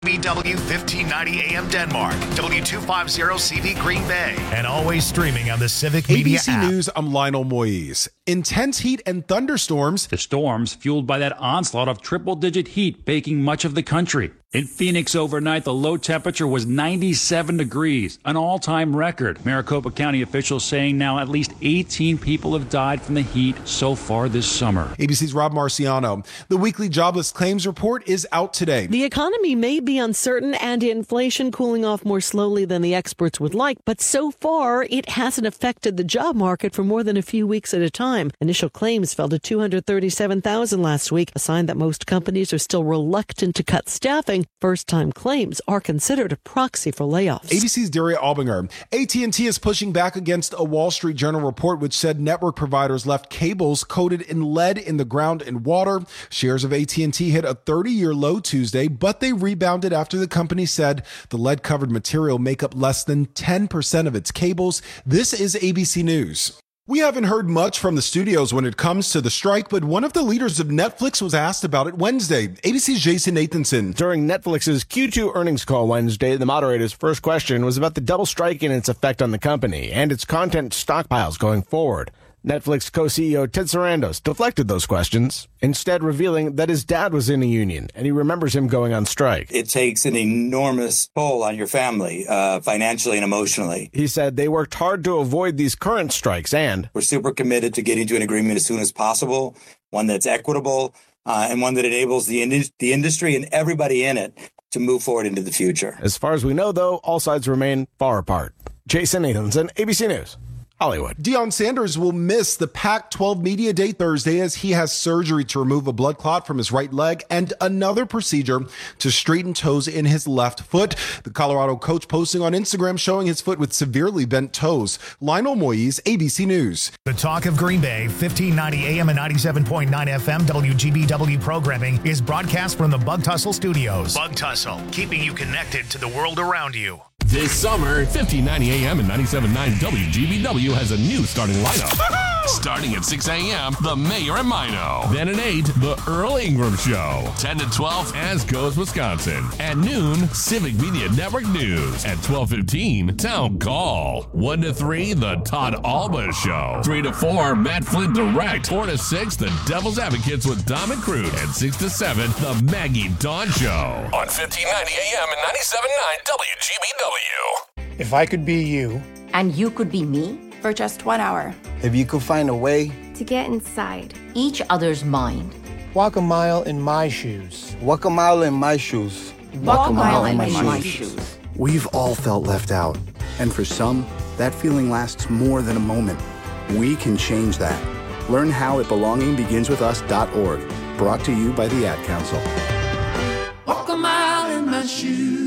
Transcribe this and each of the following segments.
BW 1590 AM Denmark, W250CV Green Bay, and always streaming on the Civic Media ABC app. News, I'm Lionel Moise. Intense heat and thunderstorms. The storms fueled by that onslaught of triple-digit heat baking much of the country. In Phoenix overnight, the low temperature was 97 degrees, an all-time record. Maricopa County officials saying now at least 18 people have died from the heat so far this summer. ABC's Rob Marciano. The weekly jobless claims report is out today. The economy may be uncertain and inflation cooling off more slowly than the experts would like, but so far it hasn't affected the job market for more than a few weeks at a time. Initial claims fell to 237,000 last week, a sign that most companies are still reluctant to cut staffing. First-time claims are considered a proxy for layoffs. ABC's Daria Albinger. AT&T is pushing back against a Wall Street Journal report which said network providers left cables coated in lead in the ground and water. Shares of AT&T hit a 30-year low Tuesday, but they rebounded after the company said the lead-covered material make up less than 10% of its cables. This is ABC News. We haven't heard much from the studios when it comes to the strike, but one of the leaders of Netflix was asked about it Wednesday. ABC's Jason Nathanson. During Netflix's Q2 earnings call Wednesday, the moderator's first question was about the double strike and its effect on the company and its content stockpiles going forward. Netflix co-CEO Ted Sarandos deflected those questions, instead revealing that his dad was in a union and he remembers him going on strike. It takes an enormous toll on your family, financially and emotionally. He said they worked hard to avoid these current strikes and we're super committed to getting to an agreement as soon as possible, one that's equitable and one that enables the industry and everybody in it to move forward into the future. As far as we know, though, all sides remain far apart. Jason Nathanson, ABC News. Hollywood. Deion Sanders will miss the Pac-12 Media Day Thursday as he has surgery to remove a blood clot from his right leg and another procedure to straighten toes in his left foot. The Colorado coach posting on Instagram showing his foot with severely bent toes. Lionel Moise, ABC News. The Talk of Green Bay, 1590 AM and 97.9 FM WGBW programming is broadcast from the Bug Tussle Studios. Bug Tussle, keeping you connected to the world around you. This summer, 1590 AM and 97.9 WGBW has a new starting lineup. Starting at 6 a.m., The Mayor and Mino. Then at 8, The Earl Ingram Show. 10 to 12, As Goes Wisconsin. At noon, Civic Media Network News. At 12:15, Town Call. 1 to 3, The Todd Alba Show. 3 to 4, Matt Flynn Direct. 4 to 6, The Devil's Advocates with Dom and Crude. And 6 to 7, The Maggie Dawn Show. On 1590 AM and 97.9 WGBW. If I could be you. And you could be me? For just 1 hour. If you could find a way to get inside each other's mind. Walk a mile in my shoes. Walk a mile in my shoes. Walk a mile in my shoes. We've all felt left out. And for some, that feeling lasts more than a moment. We can change that. Learn how at belongingbeginswithus.org. Brought to you by the Ad Council. Walk a mile in my shoes.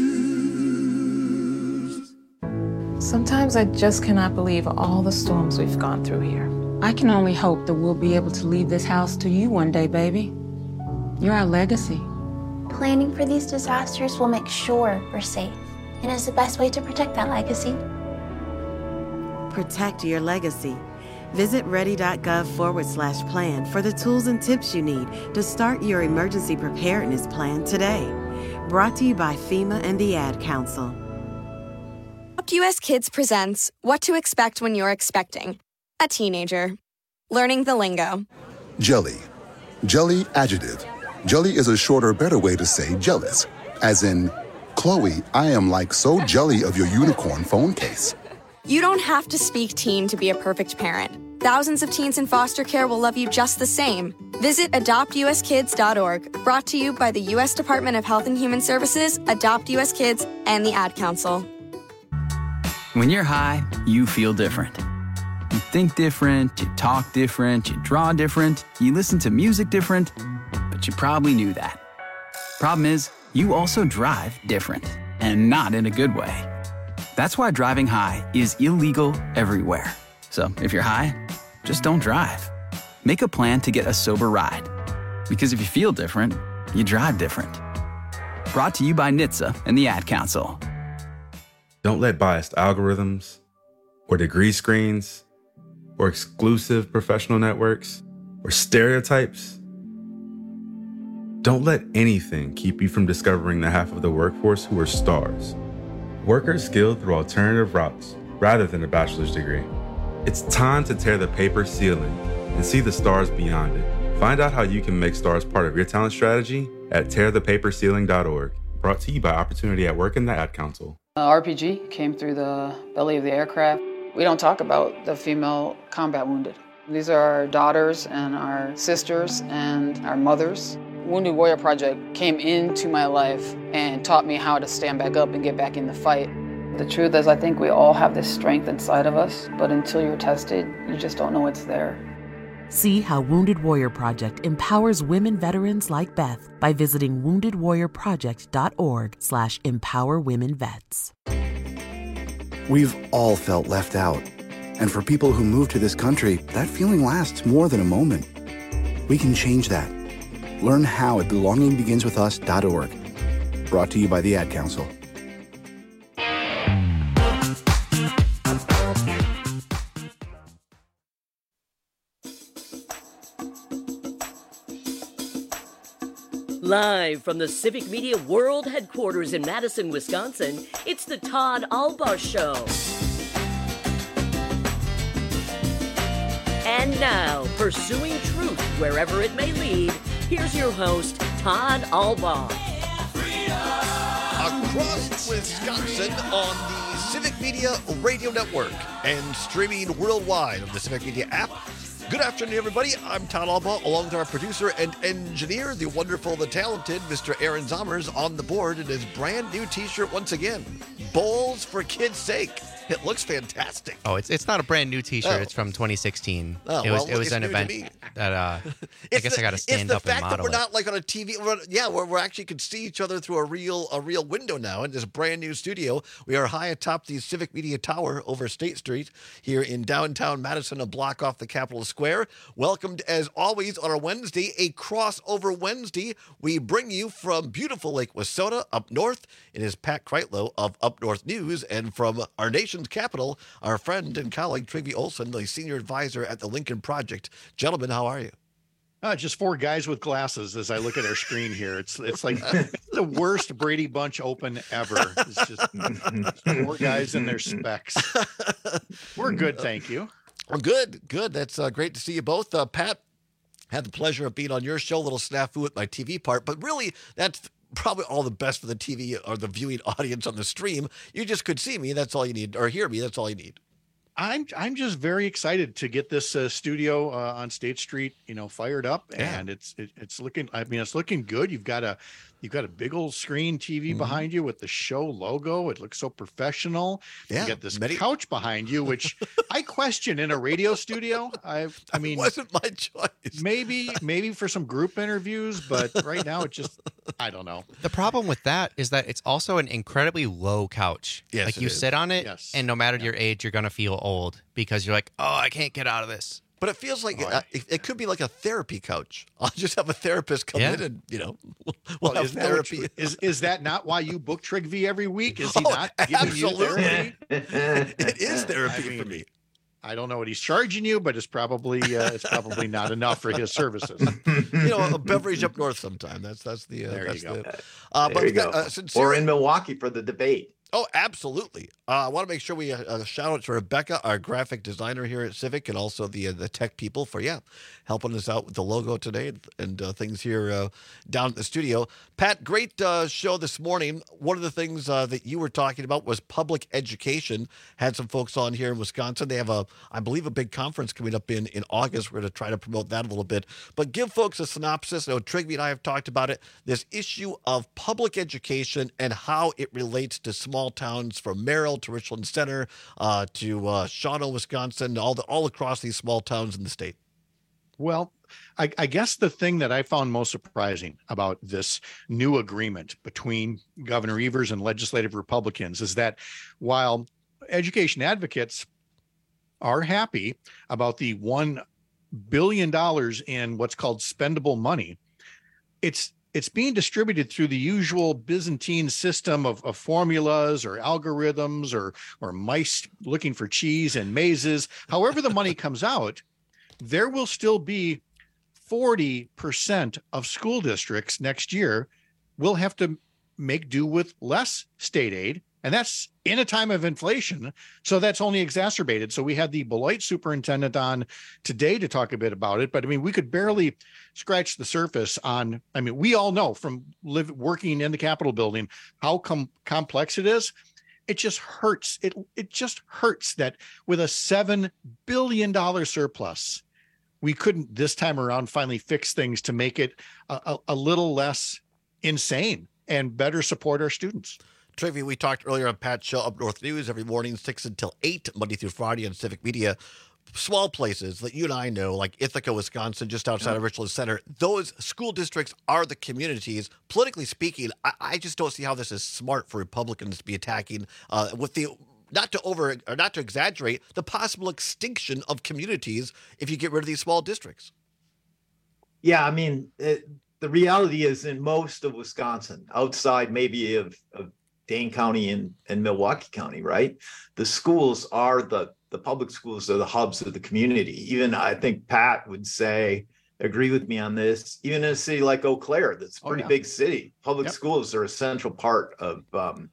Sometimes I just cannot believe all the storms we've gone through here. I can only hope that we'll be able to leave this house to you one day, baby. You're our legacy. Planning for these disasters will make sure we're safe and is the best way to protect that legacy. Protect your legacy. Visit ready.gov/plan for the tools and tips you need to start your emergency preparedness plan today. Brought to you by FEMA and the Ad Council. US Kids presents What to Expect When You're Expecting a Teenager. Learning the lingo. Jelly. Jelly adjective. Jelly is a shorter, better way to say jealous. As in, Chloe, I am like so jelly of your unicorn phone case. You don't have to speak teen to be a perfect parent. Thousands of teens in foster care will love you just the same. Visit adoptuskids.org. Brought to you by the U.S. Department of Health and Human Services, Adopt U.S. Kids, and the Ad Council. When you're high, you feel different. You think different, you talk different, you draw different, you listen to music different, but you probably knew that. Problem is, you also drive different, and not in a good way. That's why driving high is illegal everywhere. So if you're high, just don't drive. Make a plan to get a sober ride. Because if you feel different, you drive different. Brought to you by NHTSA and the Ad Council. Don't let biased algorithms or degree screens or exclusive professional networks or stereotypes Don't let anything keep you from discovering the half of the workforce who are stars. Workers skilled through alternative routes rather than a bachelor's degree. It's time to tear the paper ceiling and see the stars beyond it. Find out how you can make stars part of your talent strategy at tearthepaperceiling.org. Brought to you by Opportunity at Work and the Ad Council. RPG came through the belly of the aircraft. We don't talk about the female combat wounded. These are our daughters and our sisters and our mothers. Wounded Warrior Project came into my life and taught me how to stand back up and get back in the fight. The truth is, I think we all have this strength inside of us, but until you're tested, you just don't know it's there. See how Wounded Warrior Project empowers women veterans like Beth by visiting woundedwarriorproject.org/empowerwomenvets. We've all felt left out. And for people who move to this country, that feeling lasts more than a moment. We can change that. Learn how at belongingbeginswithus.org. Brought to you by the Ad Council. Live from the Civic Media World Headquarters in Madison, Wisconsin, it's the Todd Albaugh Show. And now, pursuing truth wherever it may lead, here's your host, Todd Albaugh. Across Wisconsin on the Civic Media Radio Network and streaming worldwide on the Civic Media app. Good afternoon, everybody. I'm Todd Albaugh, along with our producer and engineer, the wonderful, the talented Mr. Aaron Zommers, on the board in his brand new T-shirt once again. Bowls for kids' sake. It looks fantastic. Oh, it's not a brand new T-shirt. It's from 2016. It was an event that I guess I got to stand up and model it. It's the fact that we're not like on a TV. We're actually can see each other through a real window now in this brand new studio. We are high atop the Civic Media Tower over State Street here in downtown Madison, a block off the Capitol Square. Welcomed as always on our Wednesday, a crossover Wednesday. We bring you from beautiful Lake Wissota up north. It is Pat Kreitlow of Up North News, and from our nation's capital, our friend and colleague Trygve Olsen, the senior advisor at the Lincoln Project. Gentlemen, how are you? Just four guys with glasses as I look at our screen here. It's like the worst Brady Bunch open ever. It's just four guys in their specs. We're good, thank you. We're good. That's great to see you both. Pat, had the pleasure of being on your show, a little snafu with my TV part, but really that's probably all the best for the TV or the viewing audience on the stream. You just could see me, that's all you need, or hear me, that's all you need. I'm just very excited to get this studio on State Street, fired up, and it's looking. I mean, it's looking good. You've got a big old screen TV behind you with the show logo. It looks so professional. Yeah, you got this couch behind you, which I question in a radio studio. I mean, it wasn't my choice. Maybe for some group interviews, but right now it's just, I don't know. The problem with that is that it's also an incredibly low couch. Yes, like you sit on it, and no matter your age, you're gonna feel old because you're like, oh, I can't get out of this. But it feels like it could be like a therapy couch. I'll just have a therapist come in and, we'll have therapy. Is that not why you book Trygve every week? Is he not giving you therapy? It is therapy for me. I don't know what he's charging you, but it's probably not enough for his services. A beverage up north sometime. That's the there you go. There you go. Or in Milwaukee for the debate. Oh, absolutely. I want to make sure we shout out to Rebecca, our graphic designer here at Civic, and also the tech people for, helping us out with the logo today and things here down at the studio. Pat, great show this morning. One of the things that you were talking about was public education. Had some folks on here in Wisconsin. They have, I believe, a big conference coming up in August. We're going to try to promote that a little bit. But give folks a synopsis. I know Trygve and I have talked about it, this issue of public education and how it relates to small towns from Merrill to Richland Center to Shawano, Wisconsin, all across these small towns in the state. Well, I guess the thing that I found most surprising about this new agreement between Governor Evers and legislative Republicans is that while education advocates are happy about the $1 billion in what's called spendable money, it's being distributed through the usual Byzantine system of formulas or algorithms or mice looking for cheese and mazes. However the money comes out, there will still be 40% of school districts next year will have to make do with less state aid. And that's in a time of inflation. So that's only exacerbated. So we had the Beloit superintendent on today to talk a bit about it. But I mean, we could barely scratch the surface on, I mean, we all know from working in the Capitol building how complex it is. It just hurts. It just hurts that with a $7 billion surplus, we couldn't this time around finally fix things to make it a little less insane and better support our students. Trivia, we talked earlier on Pat's show, Up North News, every morning, 6 until 8, Monday through Friday on Civic Media. Small places that you and I know, like Ithaca, Wisconsin, just outside of Richland Center, those school districts are the communities. Politically speaking, I just don't see how this is smart for Republicans to be attacking with the, not to exaggerate, the possible extinction of communities if you get rid of these small districts. Yeah, I mean, the reality is in most of Wisconsin, outside maybe of Dane County and Milwaukee County, right? The schools are the public schools are the hubs of the community. Even I think Pat would agree with me on this, even in a city like Eau Claire, that's a pretty big city, public schools are a central part of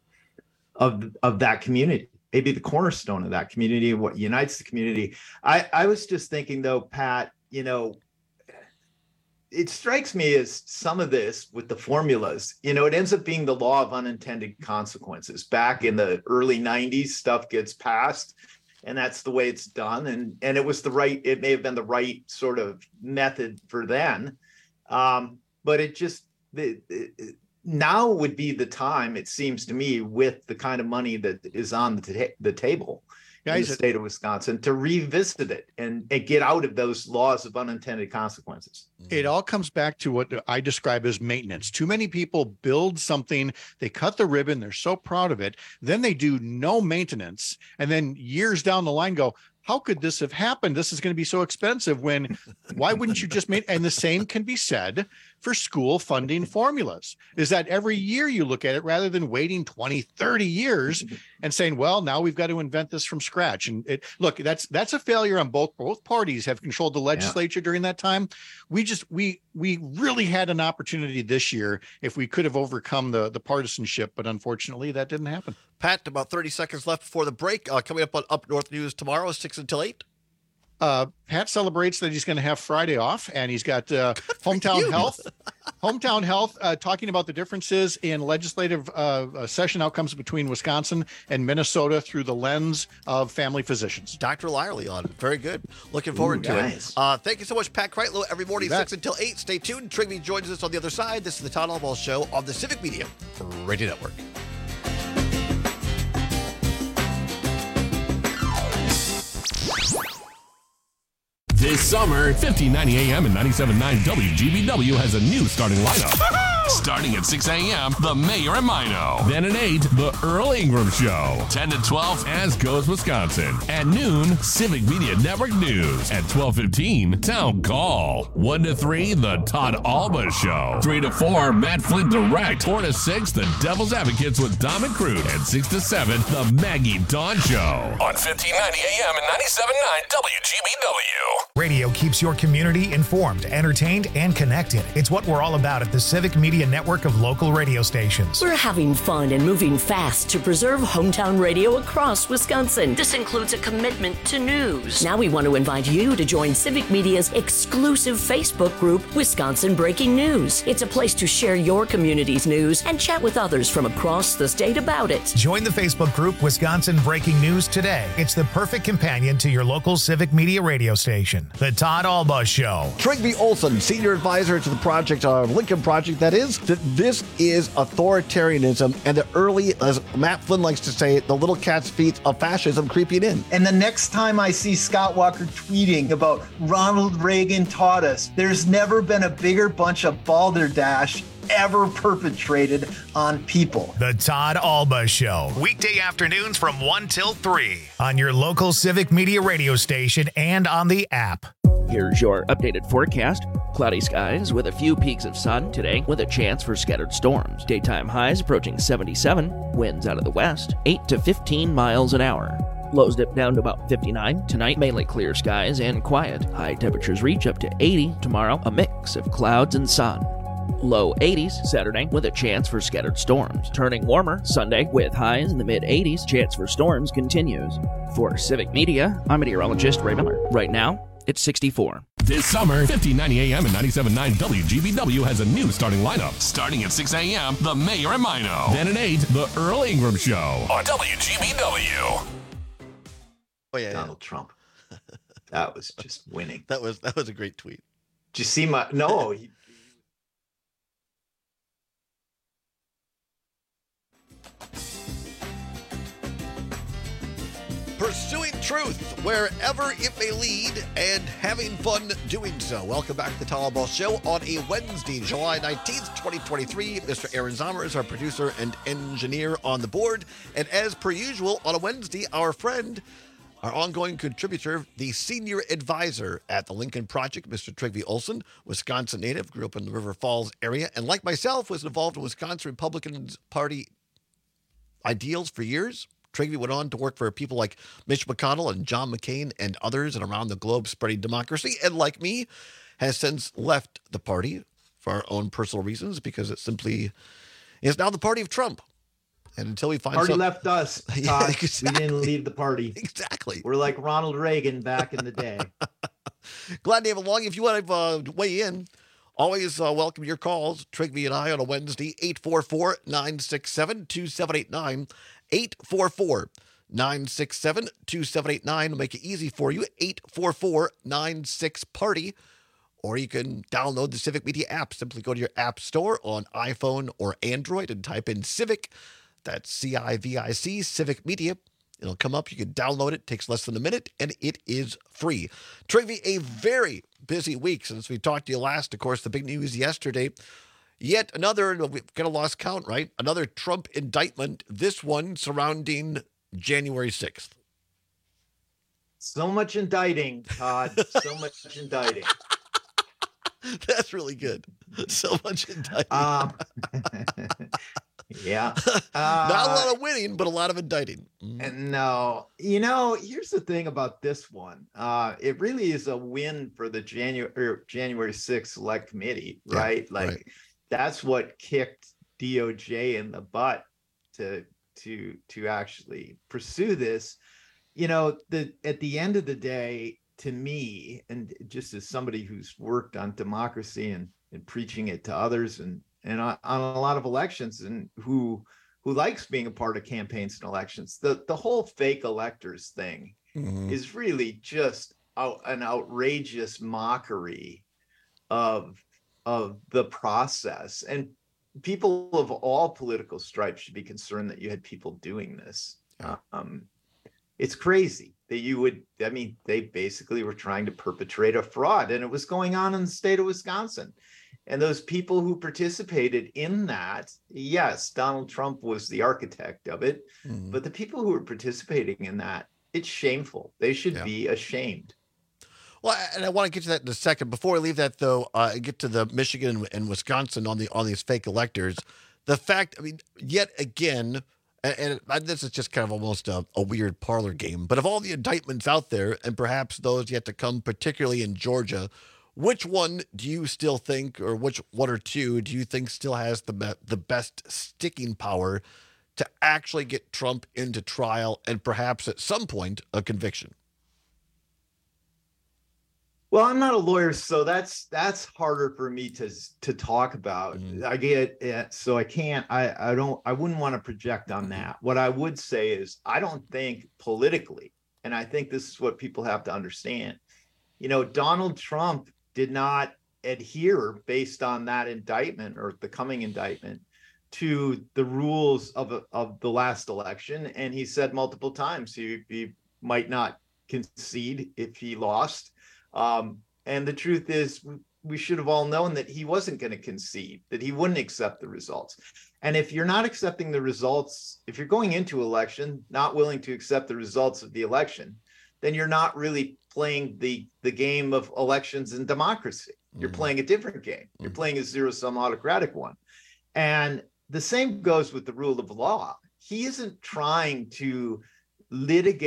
that community, maybe the cornerstone of that community, what unites the community. I was just thinking though, Pat, you know, it strikes me as some of this with the formulas, you know, it ends up being the law of unintended consequences. Back in the early 90s, stuff gets passed and that's the way it's done. And it was it may have been the right sort of method for then. But it just, now would be the time, it seems to me, with the kind of money that is on the table in the state of Wisconsin, to revisit it and get out of those laws of unintended consequences. It all comes back to what I describe as maintenance. Too many people build something, they cut the ribbon, they're so proud of it, then they do no maintenance, and then years down the line go, how could this have happened? This is going to be so expensive why wouldn't you just make, and the same can be said for school funding formulas, is that every year you look at it rather than waiting 20, 30 years and saying, well, now we've got to invent this from scratch. And look, that's a failure on both parties have controlled the legislature during that time. We really had an opportunity this year if we could have overcome the partisanship, but unfortunately that didn't happen. Pat, about 30 seconds left before the break. Coming up on Up North News tomorrow, 6 until 8. Pat celebrates that he's going to have Friday off, and he's got Hometown Health talking about the differences in legislative session outcomes between Wisconsin and Minnesota through the lens of family physicians. Dr. Lyerly on it. Very good. Looking forward to it. Thank you so much, Pat Kreitlow. Every morning, 6 until 8. Stay tuned. Trigby joins us on the other side. This is the Todd Albaugh Show on the Civic Media Radio Network. This summer, 1590 AM and 97.9 WGBW has a new starting lineup. Starting at 6 a.m., The Mayor and Mino. Then at 8, The Earl Ingram Show. 10 to 12, As Goes Wisconsin. At noon, Civic Media Network News. At 12:15, Town Call. 1 to 3, The Todd Albaugh Show. 3 to 4, Matt Flynn Direct. 4 to 6, The Devil's Advocates with Dom and Crude. And 6 to 7, The Maggie Dawn Show. On 1590 AM and 97.9 WGBW. Radio keeps your community informed, entertained, and connected. It's what we're all about at the Civic Media Network of local radio stations. We're having fun and moving fast to preserve hometown radio across Wisconsin. This includes a commitment to news. Now we want to invite you to join Civic Media's exclusive Facebook group, Wisconsin Breaking News. It's a place to share your community's news and chat with others from across the state about it. Join the Facebook group, Wisconsin Breaking News today. It's the perfect companion to your local Civic Media radio station. The Todd Albaugh Show. Trigby Olson, senior advisor to the project, Lincoln Project, that is, that this is authoritarianism and the early, as Matt Flynn likes to say, the little cat's feet of fascism creeping in. And the next time I see Scott Walker tweeting about Ronald Reagan taught us, there's never been a bigger bunch of balderdash ever perpetrated on people. The Todd Albaugh Show. Weekday afternoons from 1 till 3 on your local Civic Media radio station and on the app. Here's your updated forecast. Cloudy skies with a few peaks of sun today with a chance for scattered storms. Daytime highs approaching 77. Winds out of the west, 8 to 15 miles an hour. Lows dip down to about 59. Tonight, mainly clear skies and quiet. High temperatures reach up to 80. Tomorrow, a mix of clouds and sun. Low 80s Saturday with a chance for scattered storms. Turning warmer Sunday with highs in the mid-80s. Chance for storms continues. For Civic Media, I'm meteorologist Ray Miller. Right now, it's 64. This summer, 1590 AM and 97.9 WGBW has a new starting lineup. Starting at 6 a.m., The Mayor and Mino. Then at 8, The Earl Ingram Show on WGBW. Oh, yeah, Donald Trump. That was just winning. That was a great tweet. Did you see my... No, Pursuing truth wherever it may lead and having fun doing so. Welcome back to the Tom Ball Show on a Wednesday, July 19th, 2023. Mr. Aaron Zomer is our producer and engineer on the board. And as per usual, on a Wednesday, our friend, our ongoing contributor, the senior advisor at the Lincoln Project, Mr. Trygve Olsen, Wisconsin native, grew up in the River Falls area, and like myself, was involved in Wisconsin Republican Party ideals for years. Trygve went on to work for people like Mitch McConnell and John McCain and others and around the globe spreading democracy. And like me, has since left the party for our own personal reasons because it simply is now the party of Trump. And until we find party left us, Todd. Yeah, exactly. We didn't leave the party. Exactly. We're like Ronald Reagan back in the day. Glad to have along. If you want to weigh in, always welcome your calls. Trygve and I on a Wednesday, 844-967-2789. 844-967-2789 will make it easy for you. 844-96-PARTY. Or you can download the Civic Media app. Simply go to your app store on iPhone or Android and type in Civic. That's C-I-V-I-C, Civic Media. It'll come up. You can download it. It takes less than a minute, and it is free. Trygve, a very busy week since we talked to you last. Of course, the big news yesterday. Yet another, we've kind of lost count, right? Another Trump indictment, this one surrounding January 6th. So much indicting, Todd. So much indicting. That's really good. So much indicting. Yeah. Not a lot of winning, but a lot of indicting. And no, here's the thing about this one. It really is a win for the January 6th Select Committee, right? Yeah, right. That's what kicked DOJ in the butt to actually pursue this. At the end of the day, to me, and just as somebody who's worked on democracy and preaching it to others and on a lot of elections and who likes being a part of campaigns and elections, the whole fake electors thing is really just an outrageous mockery of the process. And people of all political stripes should be concerned that you had people doing this. It's crazy that they basically were trying to perpetrate a fraud, and it was going on in the state of Wisconsin. And those people who participated in that, yes, Donald Trump was the architect of it, but the people who were participating in that, it's shameful. They should be ashamed. Well, and I want to get to that in a second. Before I leave that, though, get to the Michigan and Wisconsin on these fake electors. The fact, yet again, and this is just kind of almost a weird parlor game, but of all the indictments out there, and perhaps those yet to come, particularly in Georgia, which one do you still think, or which one or two do you think still has the best sticking power to actually get Trump into trial and perhaps at some point a conviction? Well, I'm not a lawyer, so that's harder for me to talk about. I get it, so I can't. I wouldn't want to project on that. What I would say is I don't think politically, and I think this is what people have to understand. Donald Trump did not adhere, based on that indictment or the coming indictment, to the rules of the last election, and he said multiple times he might not concede if he lost. And the truth is, we should have all known that he wasn't going to concede, that he wouldn't accept the results. And if you're not accepting the results, if you're going into election not willing to accept the results of the election, then you're not really playing the game of elections and democracy. You're playing a different game. You're playing a zero-sum autocratic one. And the same goes with the rule of law. He isn't trying to litigate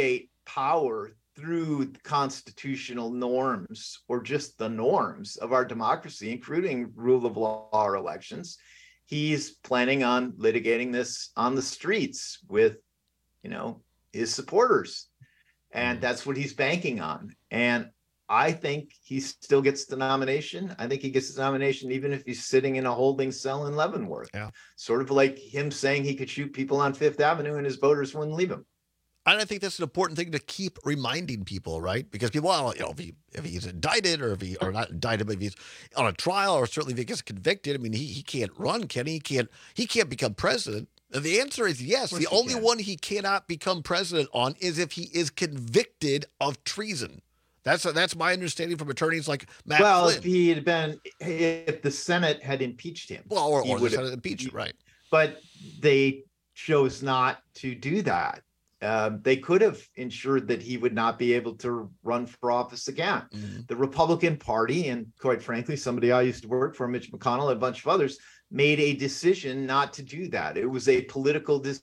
power through constitutional norms or just the norms of our democracy, including rule of law or elections. He's planning on litigating this on the streets with, his supporters. And that's what he's banking on. And I think he still gets the nomination. I think he gets the nomination even if he's sitting in a holding cell in Leavenworth. Yeah. Sort of like him saying he could shoot people on Fifth Avenue and his voters wouldn't leave him. And I think that's an important thing to keep reminding people, right? Because people, if he's indicted or not indicted, but if he's on a trial or certainly if he gets convicted, I mean, he can't run, can he? He can't become president. And the answer is yes. The only one he cannot become president on is if he is convicted of treason. That's my understanding from attorneys like Matt Flynn. If the Senate had impeached him. Well, or the Senate impeached him, right. But they chose not to do that. They could have ensured that he would not be able to run for office again. Mm-hmm. The Republican Party, and quite frankly, somebody I used to work for, Mitch McConnell, and a bunch of others, made a decision not to do that. It was a political decision.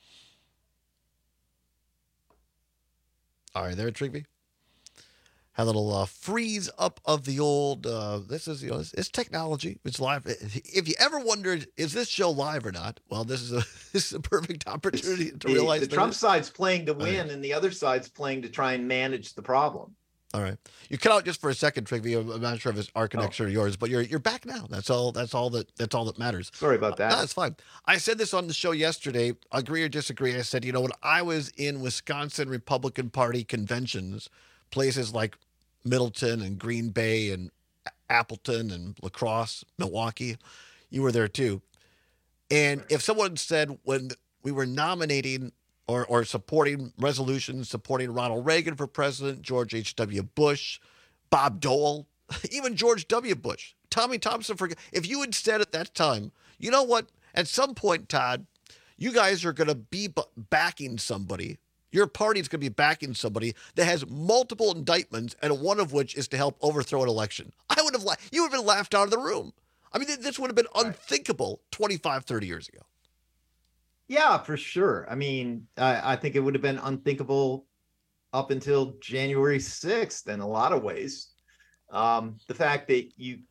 All right, there, Trigby. Had a little freeze up of the old. This is, it's technology. It's live. If you ever wondered, is this show live or not? Well, this is a perfect opportunity to realize the Trump side's playing to win, and the other side's playing to try and manage the problem. All right, you cut out just for a second, Trigby. I'm not sure if it's our connection or yours, but you're back now. That's all that matters. Sorry about that. No, that's fine. I said this on the show yesterday. Agree or disagree? I said, when I was in Wisconsin Republican Party conventions, places like Middleton and Green Bay and Appleton and La Crosse, Milwaukee, you were there too. And if someone said when we were nominating or supporting resolutions, supporting Ronald Reagan for president, George H.W. Bush, Bob Dole, even George W. Bush, Tommy Thompson, if you had said at that time, you know what, at some point, Todd, you guys are going to be backing somebody. Your party's going to be backing somebody that has multiple indictments, and one of which is to help overthrow an election. You would have been laughed out of the room. I mean, this would have been unthinkable 25, 30 years ago. Yeah, for sure. I mean, I think it would have been unthinkable up until January 6th in a lot of ways. The fact that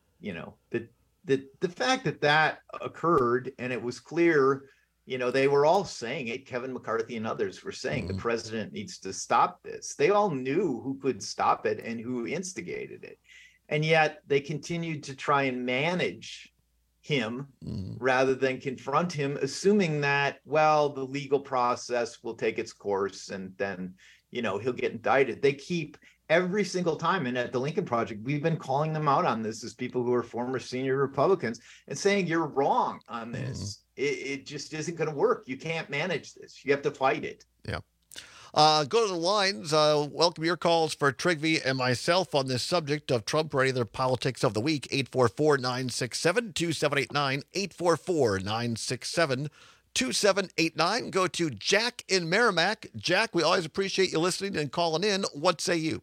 the fact that occurred and it was clear, they were all saying it. Kevin McCarthy and others were saying the president needs to stop this. They all knew who could stop it and who instigated it. And yet they continued to try and manage him rather than confront him, assuming that, the legal process will take its course and then, he'll get indicted. They keep every single time. And at the Lincoln Project, we've been calling them out on this as people who are former senior Republicans and saying, you're wrong on this. It just isn't going to work. You can't manage this. You have to fight it. Yeah. Go to the lines. Welcome your calls for Trigby and myself on this subject of Trump ready their politics of the week. 844-967-2789. 844-967-2789. Go to Jack in Merrimack. Jack, we always appreciate you listening and calling in. What say you?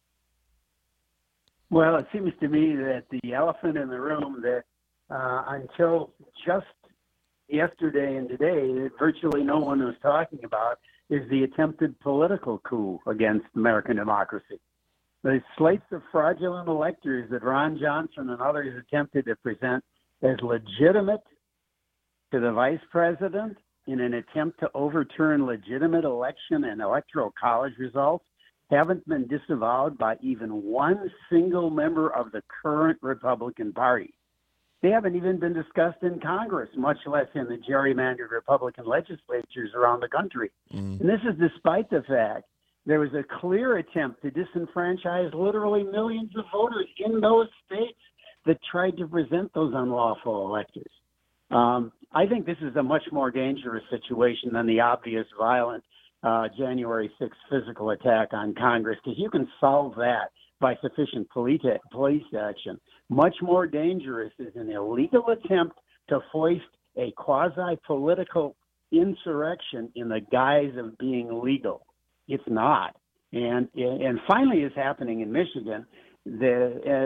Well, it seems to me that the elephant in the room that until just yesterday and today that virtually no one was talking about is the attempted political coup against American democracy. The slates of fraudulent electors that Ron Johnson and others attempted to present as legitimate to the vice president in an attempt to overturn legitimate election and electoral college results haven't been disavowed by even one single member of the current Republican Party. They haven't even been discussed in Congress, much less in the gerrymandered Republican legislatures around the country. And this is despite the fact there was a clear attempt to disenfranchise literally millions of voters in those states that tried to present those unlawful electors. I think this is a much more dangerous situation than the obvious violent January 6th physical attack on Congress, because you can solve that by sufficient police action. Much more dangerous is an illegal attempt to foist a quasi-political insurrection in the guise of being legal. It's not. And finally it's happening in Michigan.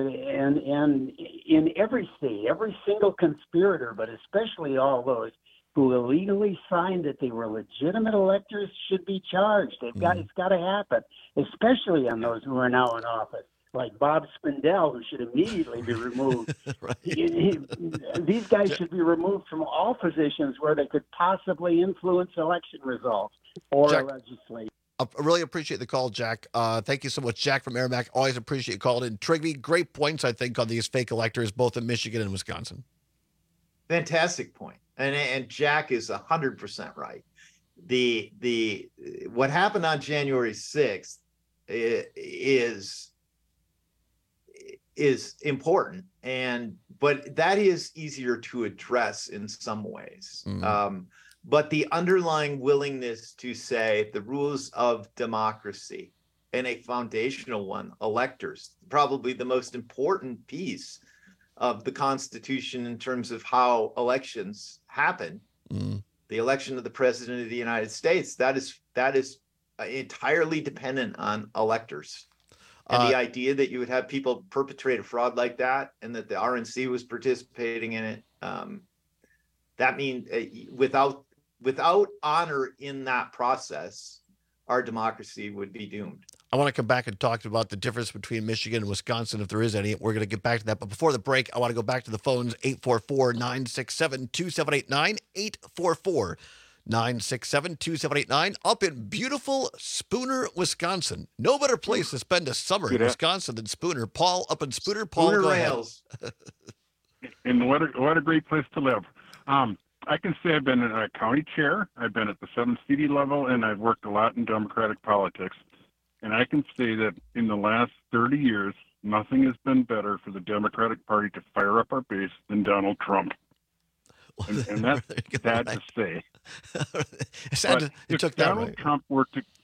And in every state, every single conspirator, but especially all those who illegally signed that they were legitimate electors should be charged. It's got to happen, especially on those who are now in office, like Bob Spindell, who should immediately be removed. These guys should be removed from all positions where they could possibly influence election results or legislate. I really appreciate the call, Jack. Thank you so much, Jack from Merrimack. Always appreciate you calling in. Trigby, great points, I think, on these fake electors, both in Michigan and Wisconsin. Fantastic point. And Jack is 100% right. The what happened on January 6th is important, but that is easier to address in some ways. But the underlying willingness to say the rules of democracy, and a foundational one, electors, probably the most important piece of the Constitution in terms of how elections happen, the election of the President of the United States, that is entirely dependent on electors. And the idea that you would have people perpetrate a fraud like that and that the RNC was participating in it, that means without honor in that process, our democracy would be doomed. I want to come back and talk about the difference between Michigan and Wisconsin, if there is any. We're going to get back to that. But before the break, I want to go back to the phones, 844-967-2789, 844-967-2789, up in beautiful Spooner, Wisconsin. No better place to spend a summer in Wisconsin than Spooner. Paul, up in Spooner. Paul, Spooner go Rails. And what a great place to live. I can say I've been a county chair, I've been at the 7th CD level, and I've worked a lot in Democratic politics. And I can say that in the last 30 years, nothing has been better for the Democratic Party to fire up our base than Donald Trump. And that's sad to say. If Donald Trump were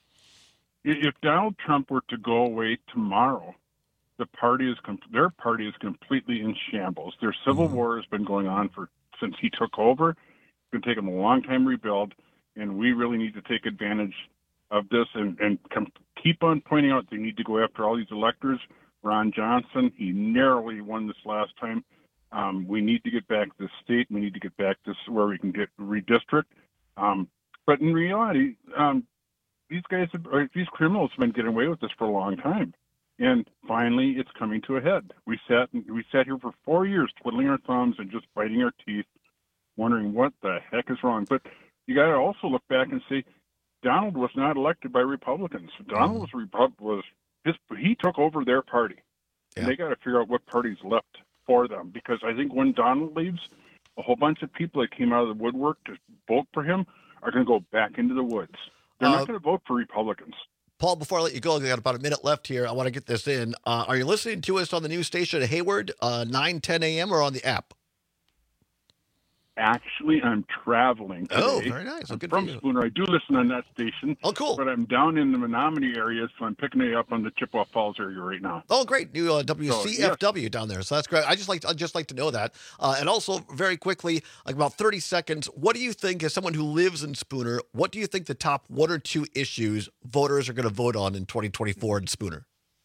to go away tomorrow, their party is completely in shambles. Their civil war has been going on since he took over. It's going to take him a long time to rebuild, and we really need to take advantage of this and keep on pointing out they need to go after all these electors. Ron Johnson, he narrowly won this last time. We need to get back this state. We need to get back this where we can get redistrict. But in reality, these criminals have been getting away with this for a long time. And finally, it's coming to a head. We sat here for 4 years twiddling our thumbs and just biting our teeth, wondering what the heck is wrong. But you got to also look back and say, Donald was not elected by Republicans. Donald he took over their party, and they got to figure out what party's left for them. Because I think when Donald leaves, a whole bunch of people that came out of the woodwork to vote for him are going to go back into the woods. They're not going to vote for Republicans. Paul, before I let you go, we got about a minute left here. I want to get this in. Are you listening to us on the news station at Hayward, 9:10 a.m., or on the app? Actually, I'm traveling today. Oh, very nice. I'm from Spooner. I do listen on that station. Oh, cool. But I'm down in the Menominee area, so I'm picking it up on the Chippewa Falls area right now. Oh, great. New WCFW down there. So that's great. I'd just like to know that. And also, very quickly, like about 30 seconds, what do you think, as someone who lives in Spooner, what do you think the top 1 or 2 issues voters are going to vote on in 2024 in Spooner?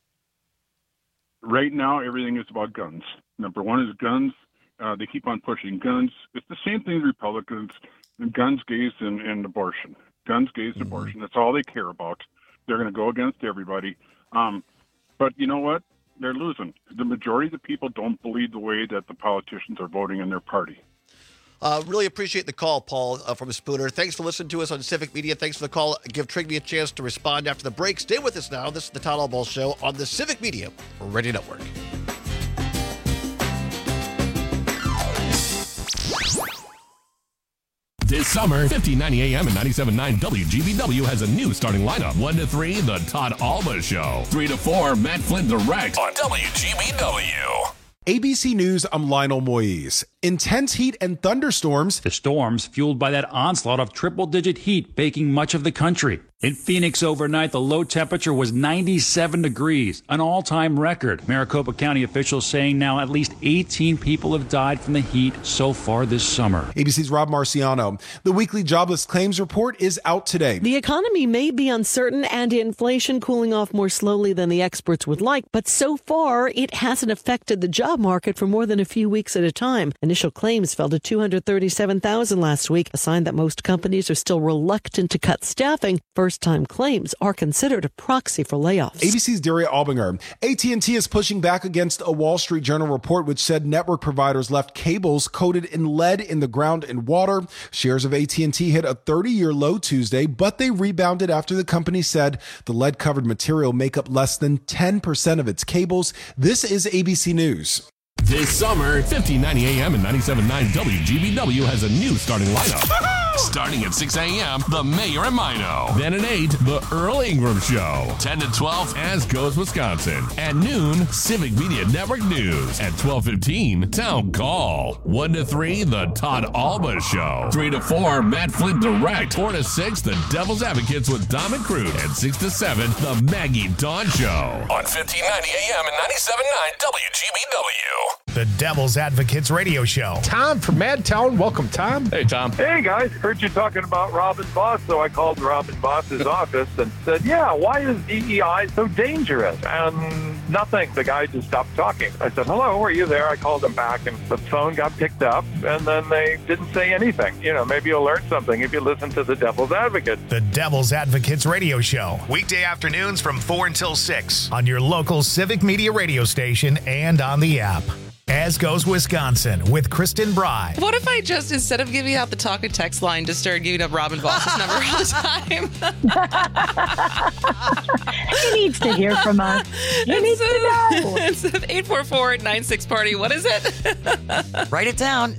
Right now, everything is about guns. Number 1 is guns. They keep on pushing guns. It's the same thing as Republicans, guns, gays, and abortion. Guns, gays, abortion. That's all they care about. They're going to go against everybody. But you know what? They're losing. The majority of the people don't believe the way that the politicians are voting in their party. Really appreciate the call, Paul, from Spooner. Thanks for listening to us on Civic Media. Thanks for the call. Give Trigby a chance to respond after the break. Stay with us now. This is the Todd Albaugh Show on the Civic Media Radio Network. This summer, 1590 AM and 97.9 WGBW has a new starting lineup. 1 to 3, The Todd Albaugh Show. 3 to 4, Matt Flynn Direct on WGBW. ABC News, I'm Lionel Moise. Intense heat and thunderstorms. The storms fueled by that onslaught of triple-digit heat baking much of the country. In Phoenix overnight, the low temperature was 97 degrees, an all-time record. Maricopa County officials saying now at least 18 people have died from the heat so far this summer. ABC's Rob Marciano. The weekly jobless claims report is out today. The economy may be uncertain and inflation cooling off more slowly than the experts would like, but so far it hasn't affected the job market for more than a few weeks at a time. An Initial claims fell to 237,000 last week, a sign that most companies are still reluctant to cut staffing. First-time claims are considered a proxy for layoffs. ABC's Daria Albinger. AT&T is pushing back against a Wall Street Journal report which said network providers left cables coated in lead in the ground and water. Shares of AT&T hit a 30-year low Tuesday, but they rebounded after the company said the lead-covered material make up less than 10% of its cables. This is ABC News. This summer, 1590 AM and 97.9 WGBW has a new starting lineup. Starting at 6 a.m., The Mayor and Mino. Then at 8, The Earl Ingram Show. 10 to 12, As Goes Wisconsin. At noon, Civic Media Network News. At 12:15, Town Call. 1 to 3, The Todd Alba Show. 3 to 4, Matt Flint Direct. 4 to 6, The Devil's Advocates with Dom and Crude. And 6 to 7, The Maggie Dawn Show. On 1590 AM and 97.9 WGBW. The Devil's Advocates Radio Show. Tom from Madtown. Welcome, Tom. Hey, Tom. Hey, guys. Heard you talking about Robin Voss, so I called Robin Voss's office and said, yeah, why is DEI so dangerous? And nothing. The guy just stopped talking. I said, hello, are you there? I called him back, and the phone got picked up, and then they didn't say anything. You know, maybe you'll learn something if you listen to The Devil's Advocate. The Devil's Advocates Radio Show. Weekday afternoons from 4 until 6 on your local Civic Media radio station and on the app. As Goes Wisconsin with Kristen Bry. What if I just, instead of giving out the talk and text line, just started giving up Robin Voss's number all the time? He needs to hear from us. He needs to know. It's 844-96-PARTY. What is it? Write it down.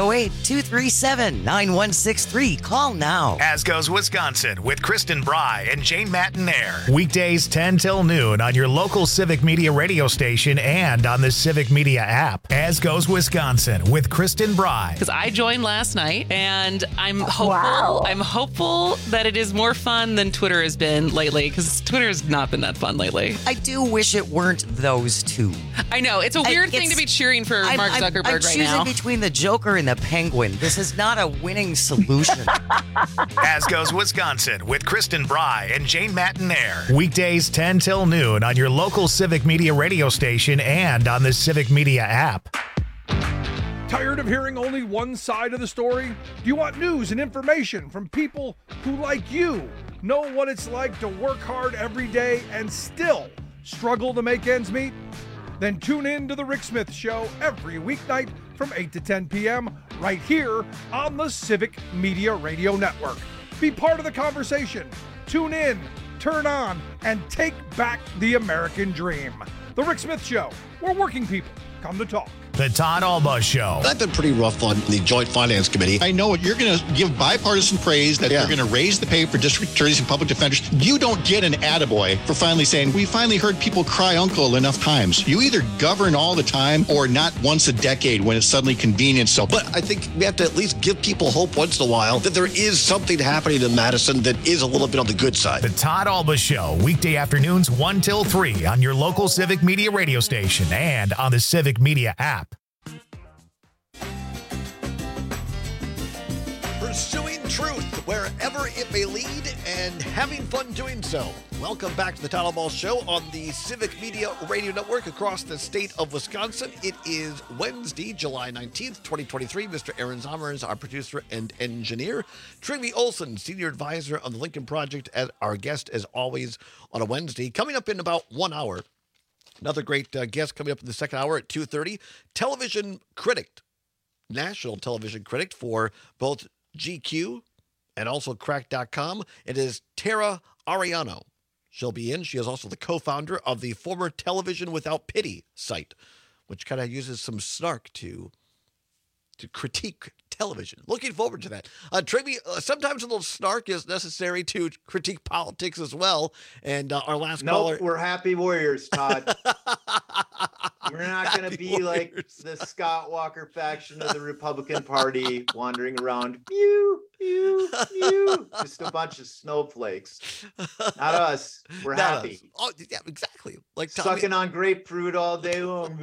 608-237-9163. Call now. As Goes Wisconsin with Kristen Bry and Jane Matinaire. Weekdays 10 till noon on your local Civic Media radio station and on the Civic Media app. As Goes Wisconsin with Kristen Bry. Because I joined last night, and I'm hopeful. Wow. I'm hopeful that it is more fun than Twitter has been lately. Because Twitter has not been that fun lately. I do wish it weren't those two. I know it's a weird thing to be cheering for Mark Zuckerberg I'm right choosing now. Between the Joker and the Penguin. This is not a winning solution. As Goes Wisconsin with Kristen Bry and Jane Matinaire. Weekdays 10 till noon on your local Civic Media radio station and on the Civic Media app. Tired of hearing only one side of the story? Do you want news and information from people who, like you, know what it's like to work hard every day and still struggle to make ends meet? Then tune in to The Rick Smith Show every weeknight from 8 to 10 p.m. right here on the Civic Media Radio Network. Be part of the conversation. Tune in, turn on, and take back the American dream. The Rick Smith Show, where working people come to talk. The Todd Alba Show. I've been pretty rough on the Joint Finance Committee. I know you're going to give bipartisan praise that they're going to raise the pay for district attorneys and public defenders. You don't get an attaboy for finally saying, we finally heard people cry uncle enough times. You either govern all the time or not once a decade when it's suddenly convenient. So, but I think we have to at least give people hope once in a while that there is something happening in Madison that is a little bit on the good side. The Todd Alba Show, weekday afternoons 1 till 3 on your local Civic Media radio station and on the Civic Media app. Pursuing truth wherever it may lead and having fun doing so. Welcome back to the Todd Alba Show on the Civic Media Radio Network across the state of Wisconsin. It is Wednesday, July 19th, 2023. Mr. Aaron Zomer is our producer and engineer. Trivy Olson, senior advisor on the Lincoln Project, as our guest as always on a Wednesday. Coming up in about 1 hour, another great guest coming up in the second hour at 2:30. Television critic, national television critic for both GQ and also Cracked.com. It is Tara Ariano. She'll be in. She is also the co-founder of the former Television Without Pity site, which kind of uses some snark to critique television. Looking forward to that. Sometimes a little snark is necessary to critique politics as well. And our last caller. We're happy warriors, Todd. We're not going to be like the Scott Walker faction of the Republican Party wandering around, pew, pew, pew. Just a bunch of snowflakes. Not us. We're not happy. Us. Oh, yeah, exactly. Like sucking on grapefruit all day long.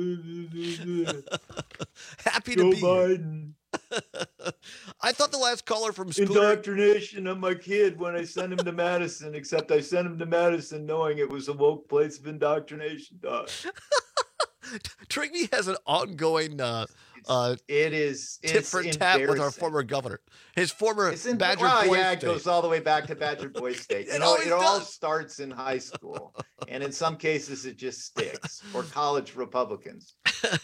Happy to be Biden. I thought the last caller from Scooter... Indoctrination of my kid when I sent him to Madison, except I sent him to Madison knowing it was a woke place of indoctrination, Doc. Trigby has an ongoing it's tit for tat with our former governor. His former Badger Boy State. It State. goes all the way back to Badger Boy State. It all starts in high school, and in some cases it just sticks. Or college Republicans.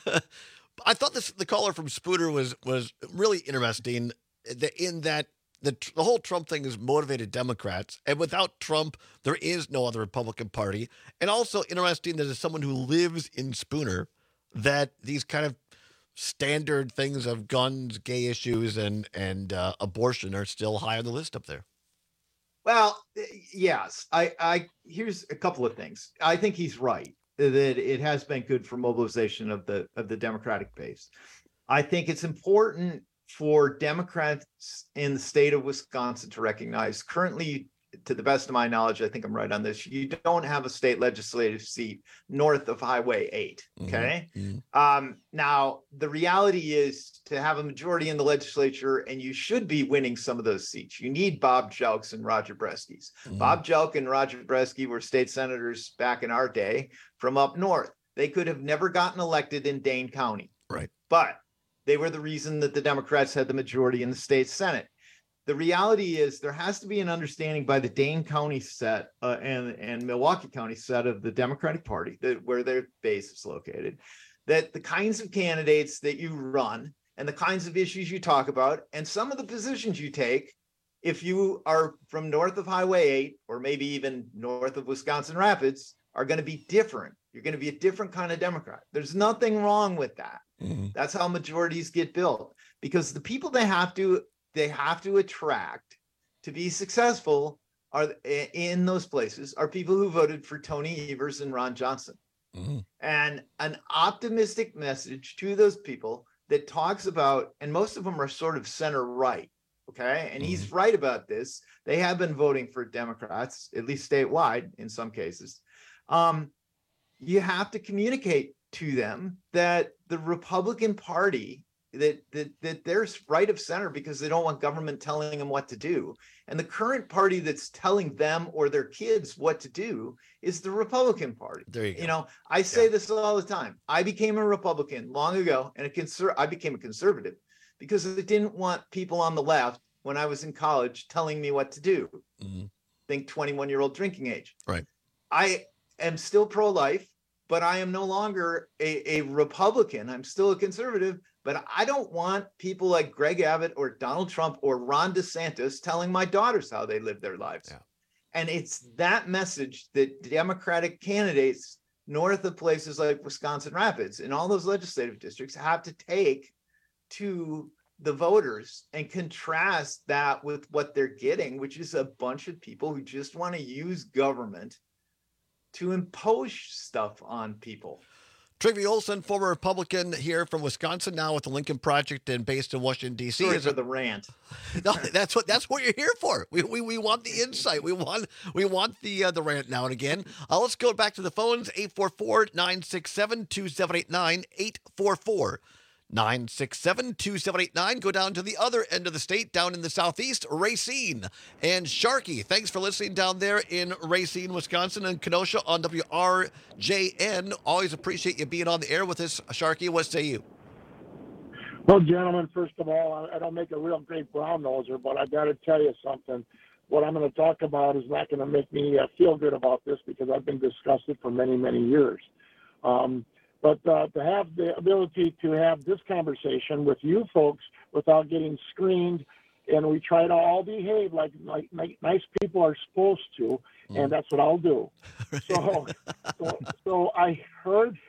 I thought the caller from Spooner was really interesting in that the whole Trump thing has motivated Democrats, and without Trump, there is no other Republican Party. And also interesting that as someone who lives in Spooner, that these kind of standard things of guns, gay issues, and abortion are still high on the list up there. Well, yes. Here's a couple of things. I think he's right that it has been good for mobilization of the Democratic base. I think it's important for Democrats in the state of Wisconsin to recognize currently, to the best of my knowledge, I think I'm right on this, you don't have a state legislative seat north of Highway 8, okay? Mm-hmm. Now, the reality is to have a majority in the legislature, and you should be winning some of those seats, you need Bob Jelks and Roger Bresky. Mm-hmm. Bob Jelk and Roger Bresky were state senators back in our day from up north. They could have never gotten elected in Dane County. Right. But they were the reason that the Democrats had the majority in the state Senate. The reality is there has to be an understanding by the Dane County set and Milwaukee County set of the Democratic Party, where their base is located, that the kinds of candidates that you run and the kinds of issues you talk about and some of the positions you take, if you are from north of Highway 8 or maybe even north of Wisconsin Rapids, are going to be different. You're going to be a different kind of Democrat. There's nothing wrong with that. Mm-hmm. That's how majorities get built, because the people they have to attract to be successful are in those places are people who voted for Tony Evers and Ron Johnson. Mm-hmm. And an optimistic message to those people that talks about, and most of them are sort of center right. Okay. And he's right about this. They have been voting for Democrats, at least statewide in some cases. You have to communicate to them that the Republican Party, that they're right of center because they don't want government telling them what to do. And the current party that's telling them or their kids what to do is the Republican Party. There you go. I say this all the time. I became a Republican long ago, and I became a conservative because I didn't want people on the left when I was in college telling me what to do. Mm-hmm. Think 21-year-old drinking age. Right. I am still pro-life, but I am no longer a Republican. I'm still a conservative, but I don't want people like Greg Abbott or Donald Trump or Ron DeSantis telling my daughters how they live their lives. Yeah. And it's that message that Democratic candidates north of places like Wisconsin Rapids and all those legislative districts have to take to the voters and contrast that with what they're getting, which is a bunch of people who just want to use government to impose stuff on people. Trygve Olsen, former Republican here from Wisconsin, now with the Lincoln Project and based in Washington, D.C. Sorry for the rant. No, that's what you're here for. We want the insight. We want the rant now and again. Let's go back to the phones. 844-967-2789. 844-967-2789. Go down to the other end of the state, down in the southeast, Racine. And Sharky, thanks for listening down there in Racine, Wisconsin, and Kenosha on WRJN. Always appreciate you being on the air with us, Sharky. What say you? Well, gentlemen, first of all, I don't make a real great brown noser, but I got to tell you something. What I'm going to talk about is not going to make me feel good about this because I've been disgusted for many, many years. But to have the ability to have this conversation with you folks without getting screened, and we try to all behave like nice people are supposed to, and that's what I'll do. So I heard,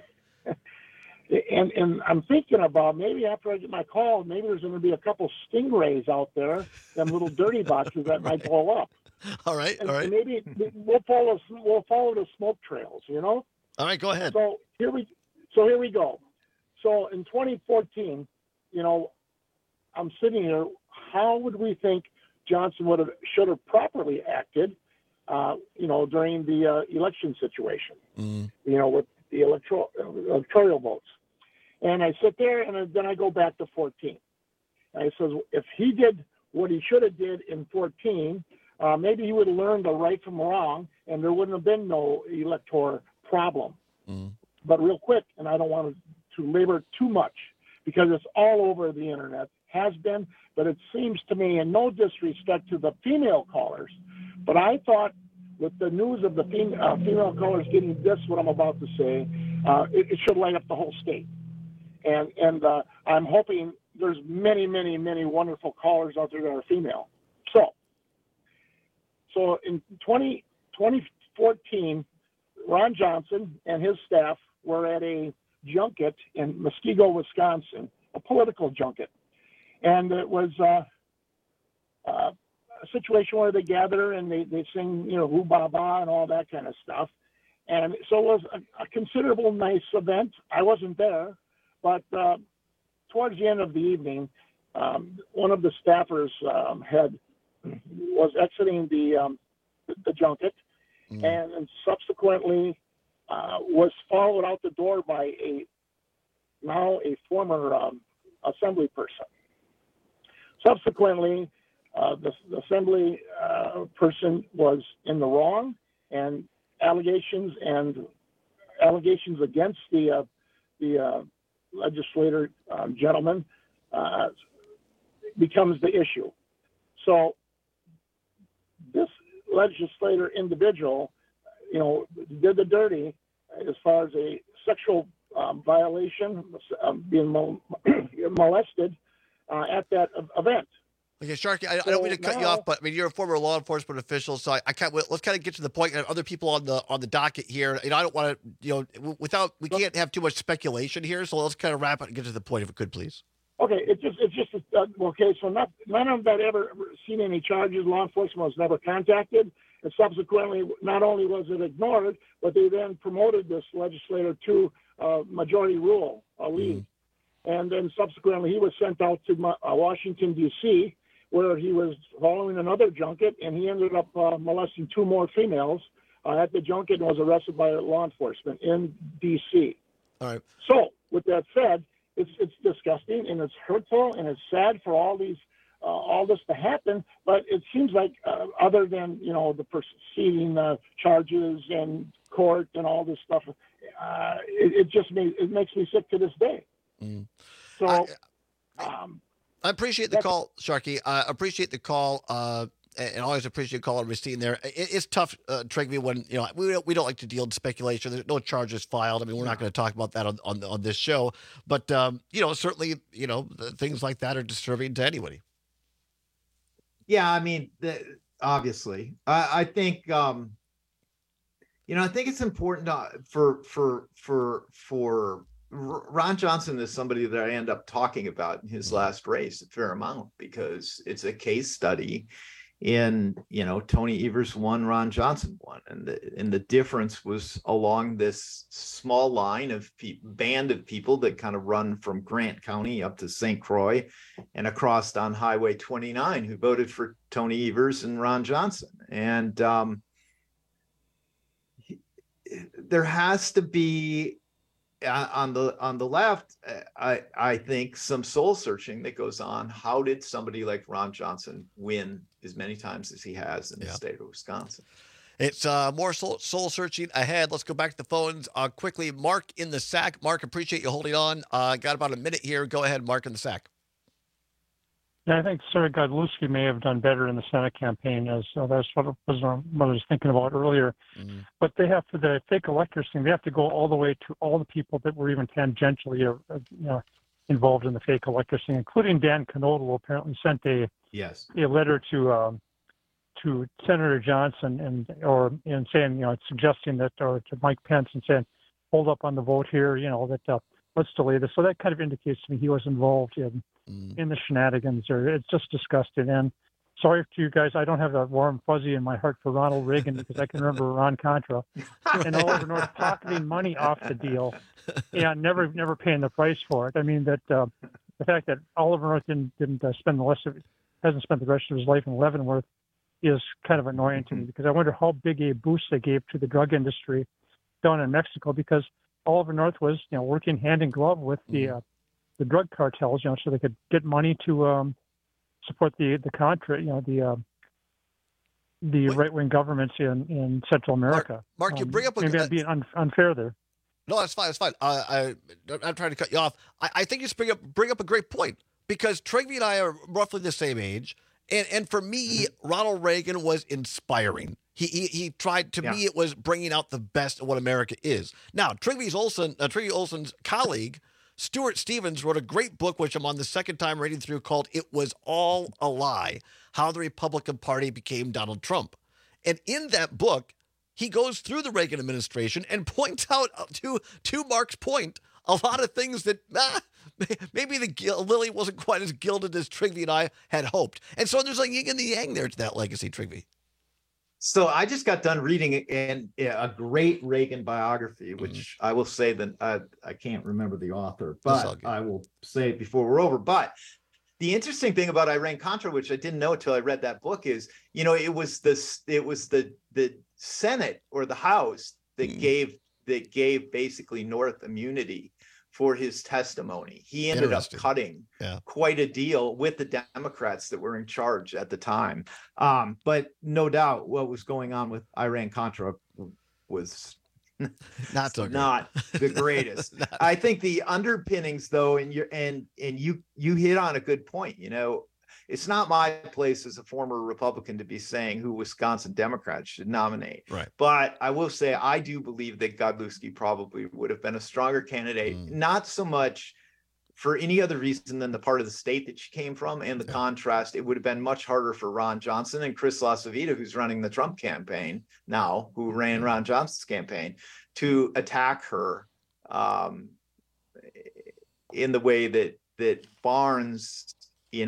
and I'm thinking about maybe after I get my call, maybe there's going to be a couple stingrays out there, them little dirty boxes that might blow up. All right. And maybe we'll follow the smoke trails, All right, go ahead. So here we go. So in 2014, I'm sitting here. How would we think Johnson should have properly acted, during the election situation, with the electoral votes? And I sit there, and then I go back to 14. And I says, if he did what he should have did in 14, maybe he would have learned the right from wrong, and there wouldn't have been no electoral problem. but real quick, and I don't want to labor too much because it's all over the internet, has been, but it seems to me, and no disrespect to the female callers, but I thought with the news of the female callers getting this, what I'm about to say, it should light up the whole state. And I'm hoping there's many, many, many wonderful callers out there that are female. So in 2014, Ron Johnson and his staff were at a junket in Muskego, Wisconsin, a political junket. And it was a situation where they gather and they sing, "Woo Ba Ba" and all that kind of stuff. And so it was a considerable nice event. I wasn't there, but towards the end of the evening, one of the staffers was exiting the junket, and subsequently was followed out the door by a former assembly person. Subsequently, the assembly person was in the wrong, and allegations against the legislator gentleman becomes the issue. So this legislator individual, did the dirty as far as a sexual violation, being molested at that event. Okay, Sharky, I don't mean to cut you off, but I mean you're a former law enforcement official, so I can't. Let's kind of get to the point. Other people on the docket here. I don't want to, we can't have too much speculation here. So let's kind of wrap it and get to the point, if it could, please. Okay, it's just okay. So none of that ever seen any charges. Law enforcement was never contacted, and subsequently, not only was it ignored, but they then promoted this legislator to majority rule, a lead, and then subsequently he was sent out to Washington D.C., where he was following another junket, and he ended up molesting 2 more females at the junket and was arrested by law enforcement in D.C. All right. So, with that said, it's disgusting and it's hurtful and it's sad for all this to happen. But it seems like other than the proceeding charges and court and all this stuff, it makes me sick to this day. So. I appreciate the call, Sharky. I appreciate the call, and always appreciate calling Racine there. It's tough, Trigby, when we don't like to deal in speculation. There's no charges filed. I mean, we're not going to talk about that on this show. But certainly, things like that are disturbing to anybody. Yeah, I mean, obviously, I think I think it's important for Ron Johnson is somebody that I end up talking about in his last race a fair amount, because it's a case study in, Tony Evers won, Ron Johnson won. And the difference was along this small line of band of people that kind of run from Grant County up to St. Croix and across on Highway 29 who voted for Tony Evers and Ron Johnson. And there has to be, on the left, I think some soul searching that goes on. How did somebody like Ron Johnson win as many times as he has in the state of Wisconsin? It's more soul searching ahead. Let's go back to the phones quickly. Mark in the Sac. Mark, appreciate you holding on. Got about a minute here. Go ahead, Mark in the Sac. Yeah, I think Sarah Godlewski may have done better in the Senate campaign, as that's what I was thinking about earlier. But they have to, the fake electors thing, they have to go all the way to all the people that were even tangentially involved in the fake electors thing, including Dan Knodel, who apparently sent a letter to Senator Johnson and saying, suggesting that, or to Mike Pence and saying, hold up on the vote here, that let's delay this. So that kind of indicates to me he was involved in the shenanigans. It's just disgusting. And sorry to you guys, I don't have that warm fuzzy in my heart for Ronald Reagan, because I can remember Ron Contra and Oliver North pocketing money off the deal and never paying the price for it. I mean, that the fact that Oliver North didn't spend hasn't spent the rest of his life in Leavenworth is kind of annoying to me, because I wonder how big a boost they gave to the drug industry down in Mexico, because Oliver North was working hand in glove with the drug cartels, so they could get money to support the Contra, the right-wing governments in Central America. Mark, you bring up maybe I'm being unfair there. No, that's fine. That's fine. I'm trying to cut you off. I think you bring up a great point, because Trygve and I are roughly the same age. And for me, Ronald Reagan was inspiring. He tried, to me, it was bringing out the best of what America is. Now, Trygve Olsen's colleague, Stuart Stevens, wrote a great book, which I'm on the second time reading through, called It Was All a Lie, How the Republican Party Became Donald Trump. And in that book, he goes through the Reagan administration and points out, to Mark's point, a lot of things that maybe the lily wasn't quite as gilded as Trygve and I had hoped. And so there's a yin and the yang there to that legacy, Trygve. So I just got done reading a great Reagan biography, which I will say that I can't remember the author, but I will say it before we're over. But the interesting thing about Iran-Contra, which I didn't know until I read that book, is, it was the Senate or the House that gave basically North immunity for his testimony. He ended up cutting quite a deal with the Democrats that were in charge at the time. But no doubt what was going on with Iran-Contra was not the greatest. I think the underpinnings, though, and you hit on a good point. It's not my place as a former Republican to be saying who Wisconsin Democrats should nominate. Right. But I will say I do believe that Godlewski probably would have been a stronger candidate, not so much for any other reason than the part of the state that she came from and the contrast. It would have been much harder for Ron Johnson and Chris LaCivita, who's running the Trump campaign now, who ran Ron Johnson's campaign, to attack her in the way that Barnes,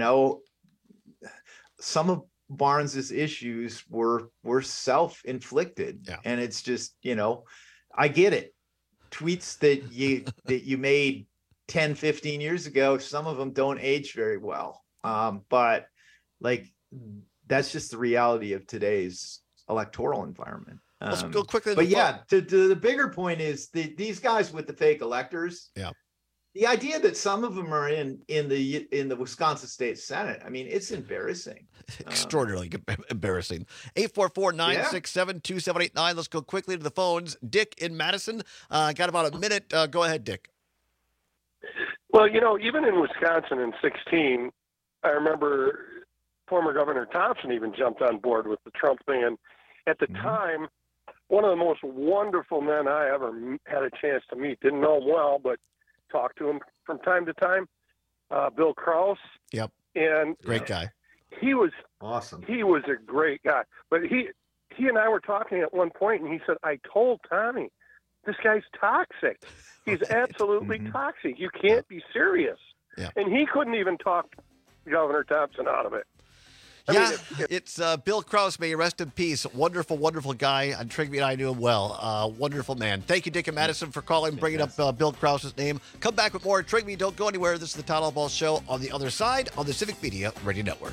some of Barnes's issues were self-inflicted, and it's just, I get it. Tweets that you made 10, 15 years ago, some of them don't age very well. But that's just the reality of today's electoral environment. Let's go quickly. But to the bigger point is these guys with the fake electors. Yeah. The idea that some of them are in the Wisconsin State Senate, I mean, it's embarrassing. Extraordinarily embarrassing. 844-967-2789. Let's go quickly to the phones. Dick in Madison. Got about a minute. Go ahead, Dick. Well, even in Wisconsin in 2016, I remember former Governor Thompson even jumped on board with the Trump thing. And at the time, one of the most wonderful men I ever had a chance to meet, didn't know him well, but talked to him from time to time, Bill Krause. Yep. And great guy. He was awesome. He was a great guy. But he and I were talking at one point, and he said, I told Tommy, this guy's toxic. He's absolutely toxic. You can't be serious. Yeah. And he couldn't even talk Governor Thompson out of it. It's Bill Krause. May he rest in peace. Wonderful, wonderful guy. And Trygve and I knew him well. Wonderful man. Thank you, Dick and Madison, for calling, bringing up Bill Krause's name. Come back with more. Trygve, don't go anywhere. This is the Todd Albaugh Show on the other side on the Civic Media Radio Network.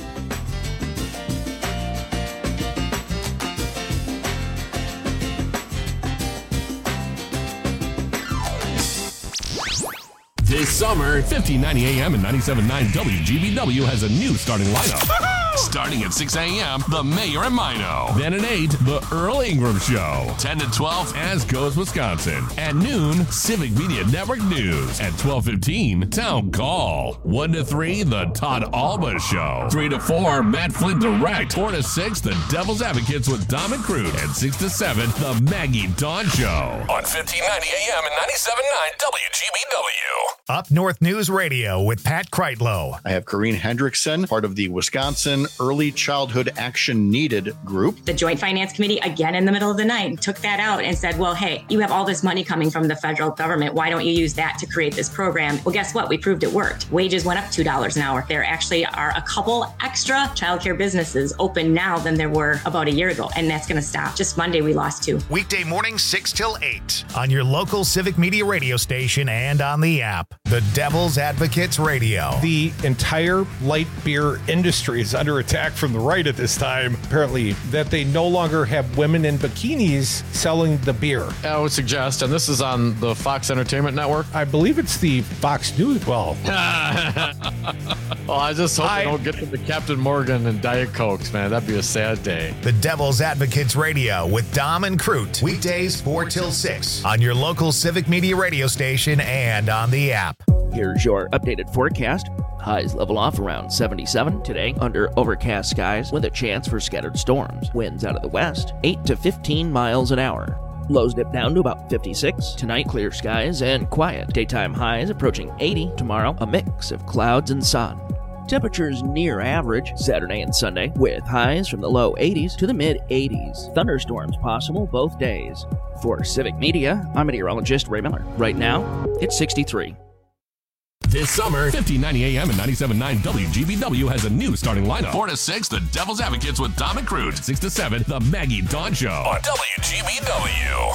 This summer, 1590 AM and 97.9 WGBW has a new starting lineup. Starting at 6 a.m., The Mayor and Mino. Then at 8, The Earl Ingram Show. 10 to 12, As Goes Wisconsin. At noon, Civic Media Network News. At 12:15, Town Call. 1 to 3, The Todd Albaugh Show. 3 to 4, Matt Flynn Direct. 4 to 6, The Devil's Advocates with Dom and Crude. And 6 to 7, The Maggie Dawn Show. On 1590 AM and 97.9 WGBW. Up North News Radio with Pat Kreitlow. I have Corrine Hendrickson, part of the Wisconsin Early Childhood Action Needed group. The Joint Finance Committee, again in the middle of the night, took that out and said, well, hey, you have all this money coming from the federal government. Why don't you use that to create this program? Well, guess what? We proved it worked. Wages went up $2 an hour. There actually are a couple extra childcare businesses open now than there were about a year ago, and that's going to stop. Just Monday, we lost 2. Weekday mornings 6 till 8 on your local Civic Media radio station and on the app. The Devil's Advocates Radio. The entire light beer industry is under attack from the right at this time, apparently, that they no longer have women in bikinis selling the beer. I would suggest, and this is on the Fox Entertainment Network. I believe it's the Fox News. Well, I just hope they don't get to the Captain Morgan and Diet Cokes, man. That'd be a sad day. The Devil's Advocates Radio with Dom and Crute. Weekdays 4 till 6 on your local Civic Media radio station and on the app. Here's your updated forecast. Highs level off around 77 today under overcast skies with a chance for scattered storms. Winds out of the west, 8 to 15 miles an hour. Lows dip down to about 56. Tonight, clear skies and quiet. Daytime highs approaching 80. Tomorrow, a mix of clouds and sun. Temperatures near average Saturday and Sunday, with highs from the low 80s to the mid 80s. Thunderstorms possible both days. For Civic Media, I'm meteorologist Ray Miller. Right now, it's 63. This summer, 1590 AM and 97.9 WGBW has a new starting lineup. 4 to 6, The Devil's Advocates with Dom and Crute. 6 to 7, The Maggie Dawn Show on WGBW.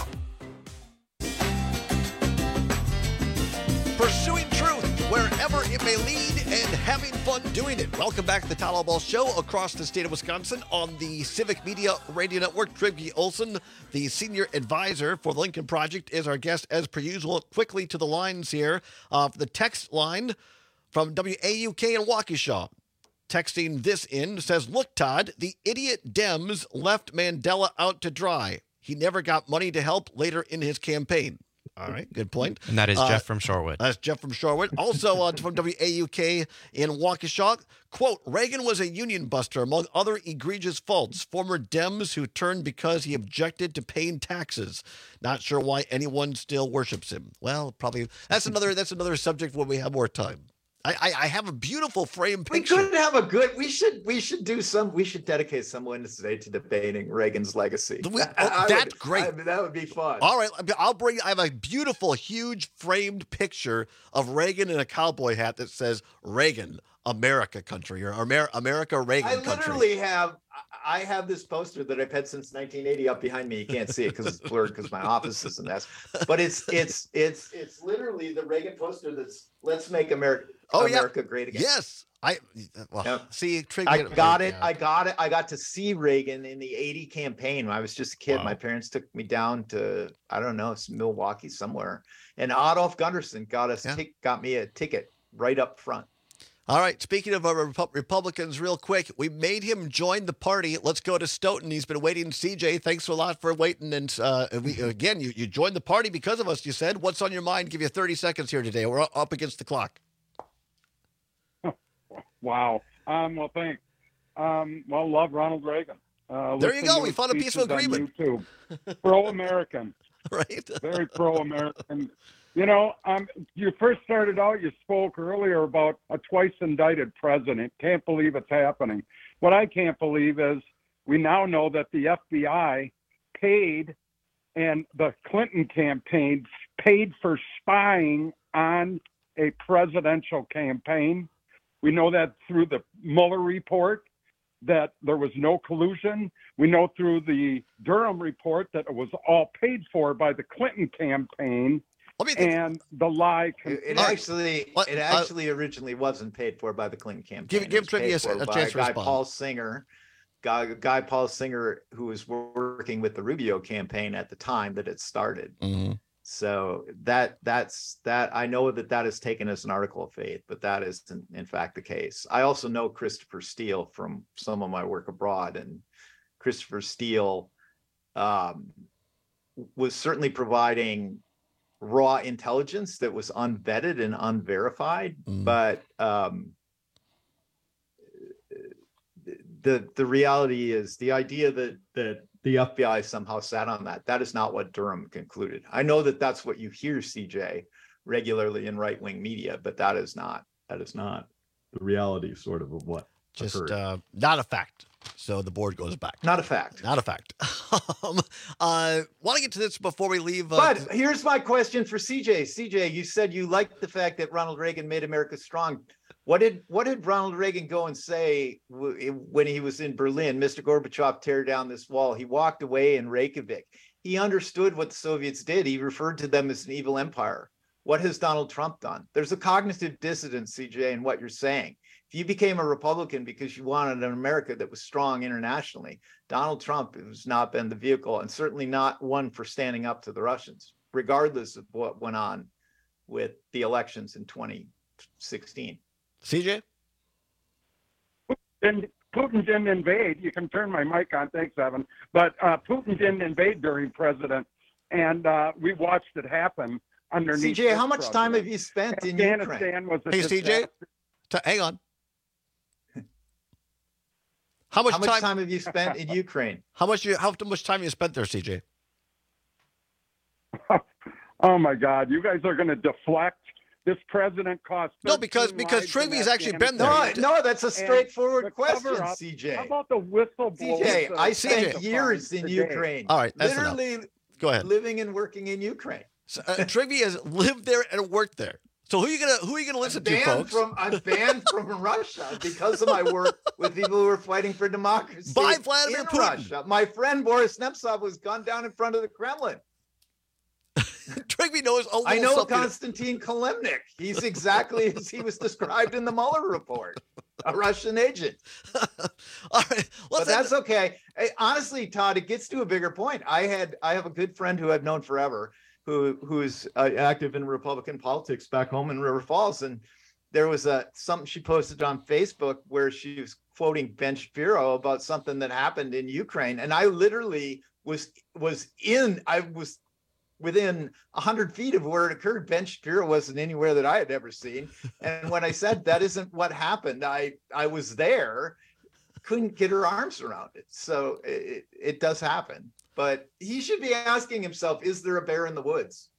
Pursuing truth wherever it may lead and having fun doing it. Welcome back to the Tyler Ball Show across the state of Wisconsin on the Civic Media Radio Network. Trygve Olson, the senior advisor for the Lincoln Project, is our guest as per usual. Quickly to the lines here. The text line from WAUK in Waukesha. Texting this in says, "Look, Todd, the idiot Dems left Mandela out to dry. He never got money to help later in his campaign." All right, good point. And that is Jeff from Shorewood. That's Jeff from Shorewood. Also from WAUK in Waukesha, quote, "Reagan was a union buster among other egregious faults. Former Dems who turned because he objected to paying taxes. Not sure why anyone still worships him." Well, probably that's another subject when we have more time. I have a beautiful frame picture. We could have a good. We should dedicate some Wednesday today to debating Reagan's legacy. That's great. That would be fun. All right, I have a beautiful, huge framed picture of Reagan in a cowboy hat that says "Reagan, America Country" or America Reagan Country. I literally have this poster that I've had since 1980 up behind me. You can't see it because it's blurred because my office is a mess. But it's literally the Reagan poster that's "Let's make America great again." Yes. See, I got it. I got to see Reagan in the 80 campaign when I was just a kid. Wow. My parents took me down to, I don't know, Milwaukee somewhere. And Adolf Gunderson got me a ticket right up front. All right. Speaking of Republicans, real quick, we made him join the party. Let's go to Stoughton. He's been waiting. CJ, thanks a lot for waiting. And you joined the party because of us, you said. What's on your mind? Give you 30 seconds here today. We're up against the clock. Wow. Well, thanks. Love Ronald Reagan. There you go. We found a peaceful agreement. Pro-American. Right. Very pro-American. You know, you first started out, you spoke earlier about a twice indicted president. Can't believe it's happening. What I can't believe is we now know that the FBI paid and the Clinton campaign paid for spying on a presidential campaign. We know that through the Mueller report that there was no collusion. We know through the Durham report that it was all paid for by the Clinton campaign. And the lie. It actually originally wasn't paid for by the Clinton campaign. Give Trivia a chance to respond. Guy Paul Singer, who was working with the Rubio campaign at the time that it started. Mm-hmm. So that's I know that has taken as an article of faith, but that is in fact the case. I also know Christopher Steele from some of my work abroad, and Christopher Steele was certainly providing raw intelligence that was unvetted and unverified. But the reality is the idea that the FBI somehow sat on that is not what Durham concluded. I know that that's what you hear, CJ, regularly in right-wing media, but that is not the reality sort of what occurred. Not a fact. So the board goes back. Not a fact. Not a fact. Want to get to this before we leave. But here's my question for CJ. CJ, you said you liked the fact that Ronald Reagan made America strong. What did Ronald Reagan go and say when he was in Berlin? Mr. Gorbachev, tear down this wall. He walked away in Reykjavik. He understood what the Soviets did. He referred to them as an evil empire. What has Donald Trump done? There's a cognitive dissonance, CJ, in what you're saying. If you became a Republican because you wanted an America that was strong internationally, Donald Trump has not been the vehicle, and certainly not one for standing up to the Russians, regardless of what went on with the elections in 2016. CJ? And Putin didn't invade. You can turn my mic on. Thanks, Evan. But Putin didn't invade during president, and we watched it happen underneath. CJ, how much time have you spent in Ukraine? Was a hey, CJ, hang on. How much time have you spent in Ukraine? How much time have you spent there, CJ? Oh my God! You guys are going to deflect. This president cost because Trigvy's actually been there. No, that's a straightforward question, CJ. How about the whistleblower? CJ, I spent years in Ukraine. All right, that's literally enough. Go ahead. Living and working in Ukraine. So, Trigvy has lived there and worked there. So who are you gonna listen to, folks? I'm banned from Russia because of my work with people who are fighting for democracy. By Vladimir Putin. Russia. My friend Boris Nemtsov was gunned down in front of the Kremlin. Trigby knows a little I know something. Konstantin Kalemnik. He's exactly as he was described in the Mueller report, a Russian agent. All right, but that's okay. Hey, honestly, Todd, it gets to a bigger point. I have a good friend who I've known forever, who's active in Republican politics back home in River Falls, and there was something she posted on Facebook where she was quoting Ben Shapiro about something that happened in Ukraine, and I literally was within 100 feet of where it occurred. Ben Shapiro wasn't anywhere that I had ever seen. And when I said that isn't what happened, I was there, couldn't get her arms around it. So it does happen. But he should be asking himself, is there a bear in the woods?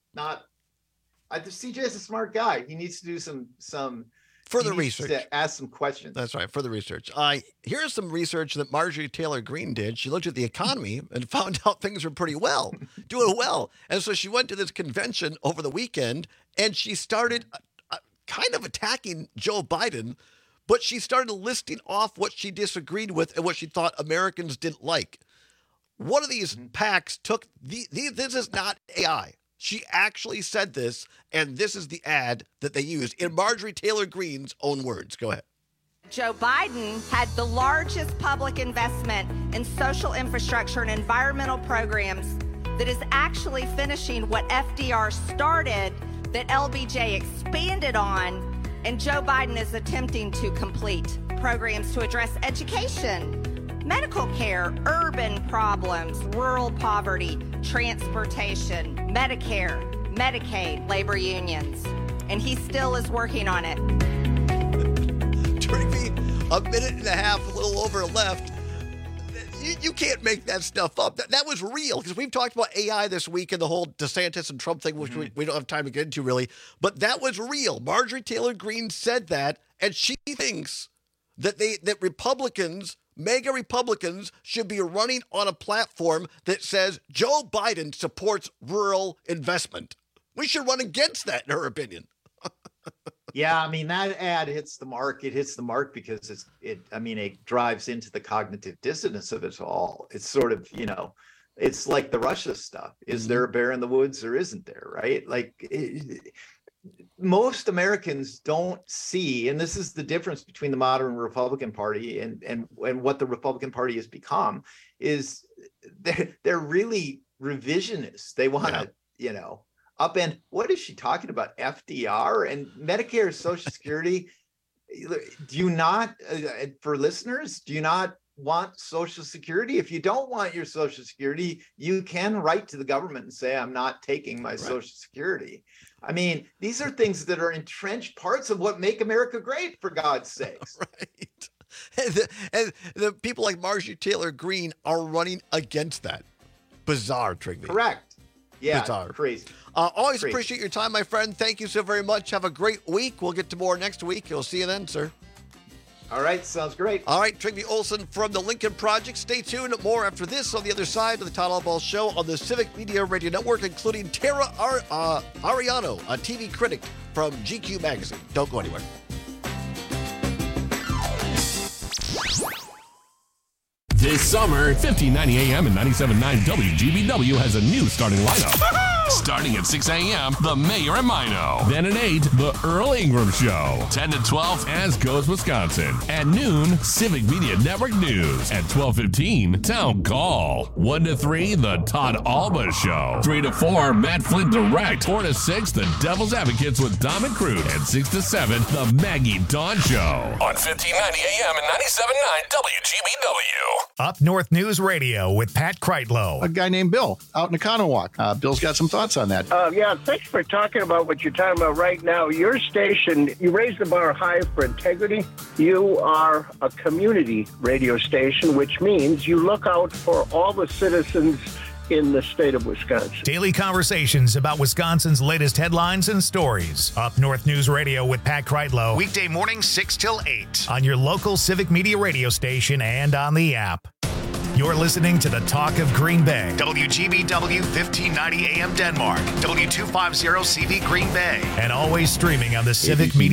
CJ is a smart guy. He needs to do some further research. To ask some questions. That's right, further research. Here's some research that Marjorie Taylor Greene did. She looked at the economy and found out things were pretty well, doing well. And so she went to this convention over the weekend, and she started kind of attacking Joe Biden, but she started listing off what she disagreed with and what she thought Americans didn't like. One of these PACs took this is not AI. She actually said this, and this is the ad that they used in Marjorie Taylor Greene's own words. Go ahead. Joe Biden had the largest public investment in social infrastructure and environmental programs that is actually finishing what FDR started, that LBJ expanded on, and Joe Biden is attempting to complete. Programs to address education, medical care, urban problems, rural poverty, transportation, Medicare, Medicaid, labor unions. And he still is working on it. Trigby, a minute and a half, a little over left. You can't make that stuff up. That was real, because we've talked about AI this week and the whole DeSantis and Trump thing, which we don't have time to get into really. But that was real. Marjorie Taylor Greene said that, and she thinks that Republicans, mega Republicans, should be running on a platform that says Joe Biden supports rural investment. We should run against that, in her opinion. Yeah, I mean, that ad hits the mark. It hits the mark because it drives into the cognitive dissonance of it all. It's sort of, it's like the Russia stuff. Is there a bear in the woods or isn't there, right? Most Americans don't see, and this is the difference between the modern Republican Party and what the Republican Party has become, is they're really revisionists. They want to, upend. What is she talking about? FDR and Medicare, Social Security. Do you not, for listeners, do you not want Social Security? If you don't want your Social Security, you can write to the government and say, I'm not taking my Social Security. I mean, these are things that are entrenched parts of what make America great, for God's sakes. Right. And the people like Marjorie Taylor Greene are running against that. Bizarre, Trigby. Correct. Yeah, bizarre. Crazy. Always crazy. Appreciate your time, my friend. Thank you so very much. Have a great week. We'll get to more next week. We'll see you then, sir. All right, sounds great. All right, Trigby Olson from the Lincoln Project. Stay tuned. More after this on the other side of the Todd Albaugh Show on the Civic Media Radio Network, including Tara Ariano, a TV critic from GQ Magazine. Don't go anywhere. This summer, 1590 AM and 97.9 WGBW has a new starting lineup. Starting at 6 a.m., The Mayor and Mino. Then at 8, The Earl Ingram Show. 10 to 12, As Goes Wisconsin. At noon, Civic Media Network News. At 12:15, Town Call. 1 to 3, The Todd Alba Show. 3 to 4, Matt Flint Direct. 4 to 6, The Devil's Advocates with Dom and Crude. And 6 to 7, The Maggie Dawn Show. On 1590 AM and 97.9 WGBW. Up North News Radio with Pat Kreitlow. A guy named Bill out in Economowoc. Bill's got some thoughts on that. Yeah, thanks for talking about what you're talking about right now. Your station, you raised the bar high for integrity. You are a community radio station, which means you look out for all the citizens in the state of Wisconsin. Daily conversations about Wisconsin's latest headlines and stories. Up North News Radio with Pat Kreitlow. Weekday morning 6 till 8 on your local Civic Media radio station and on the app. You're listening to the Talk of Green Bay. WGBW 1590 AM Denmark. W250 CV Green Bay. And always streaming on the Civic Media